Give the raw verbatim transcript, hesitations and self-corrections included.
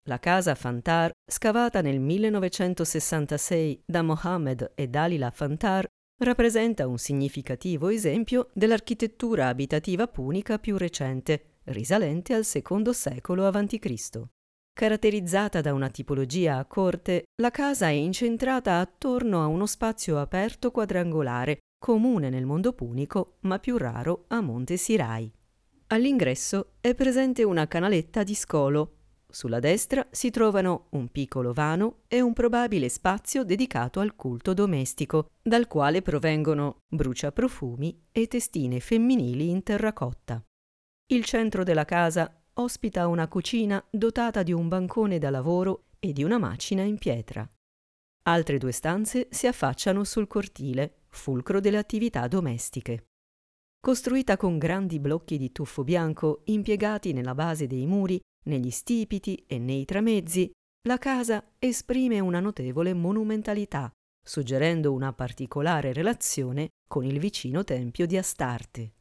La casa Fantar, scavata nel millenovecentosessantasei da Mohammed e Dalila Fantar, rappresenta un significativo esempio dell'architettura abitativa punica più recente, risalente al secondo secolo avanti Cristo. Caratterizzata da una tipologia a corte, la casa è incentrata attorno a uno spazio aperto quadrangolare, comune nel mondo punico, ma più raro a Monte Sirai. All'ingresso è presente una canaletta di scolo. Sulla destra si trovano un piccolo vano e un probabile spazio dedicato al culto domestico, dal quale provengono bruciaprofumi e testine femminili in terracotta. Il centro della casa ospita una cucina dotata di un bancone da lavoro e di una macina in pietra. Altre due stanze si affacciano sul cortile, fulcro delle attività domestiche. Costruita con grandi blocchi di tuffo bianco impiegati nella base dei muri, negli stipiti e nei tramezzi, la casa esprime una notevole monumentalità, suggerendo una particolare relazione con il vicino tempio di Astarte.